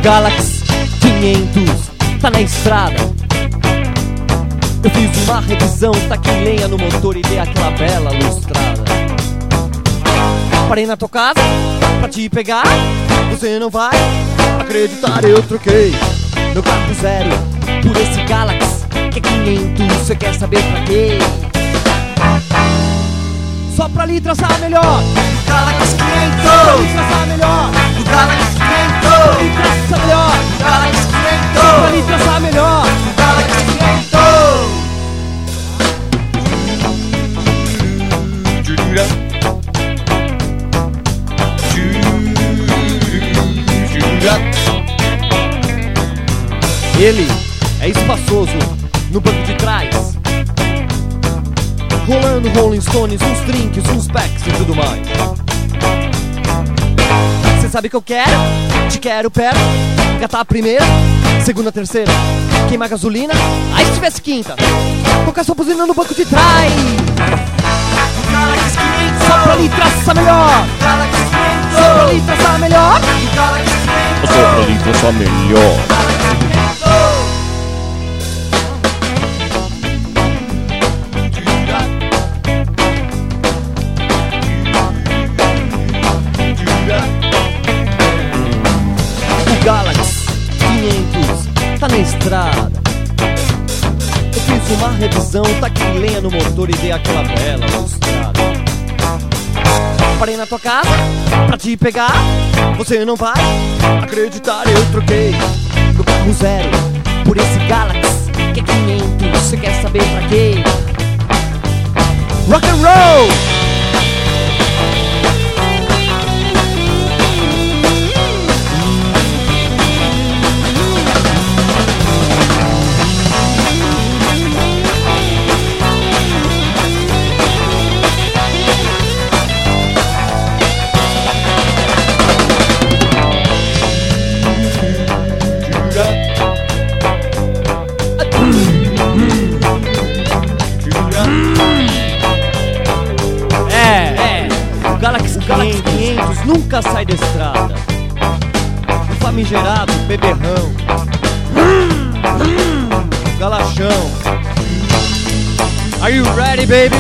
Galaxy 500 tá na estrada. Eu fiz uma revisão, taquei lenha no motor e dei aquela bela lustrada. Parei na tua casa pra te pegar. Você não vai acreditar, eu troquei meu carro zero por esse Galaxy que é 500. Você quer saber pra quê? Só pra lhe traçar melhor. Galaxy 500. Só pra lhe traçar melhor. O Galaxy 500. Pra lhe traçar melhor. O Galaxy 500. Só pra lhe traçar melhor. O Galaxy 500. Ele é espaçoso no banco de trás, rolando Rolling Stones, uns drinks, uns packs e tudo mais. Cê sabe que eu quero? Te quero perto, engatar a primeira, segunda, terceira, queimar gasolina, aí se tivesse quinta, colocar sua buzina no banco de trás. Galaxy 500. Só pra lhe traçar melhor. Galaxy 500. Só pra lhe traçar melhor. O Galaxy 500. Só pra lhe traçar melhor. O Galaxy 500 tá na estrada. Eu fiz uma revisão, taquei lenha no motor e dei aquela bela lustrada. Parei na tua casa pra te pegar. Você não vai acreditar, eu troquei meu carro zero por esse Galaxy que é 500. Você quer saber pra quê? Rock and roll! O Galaxy 500 nunca sai da estrada. O famigerado beberrão, galachão. Are you ready, baby?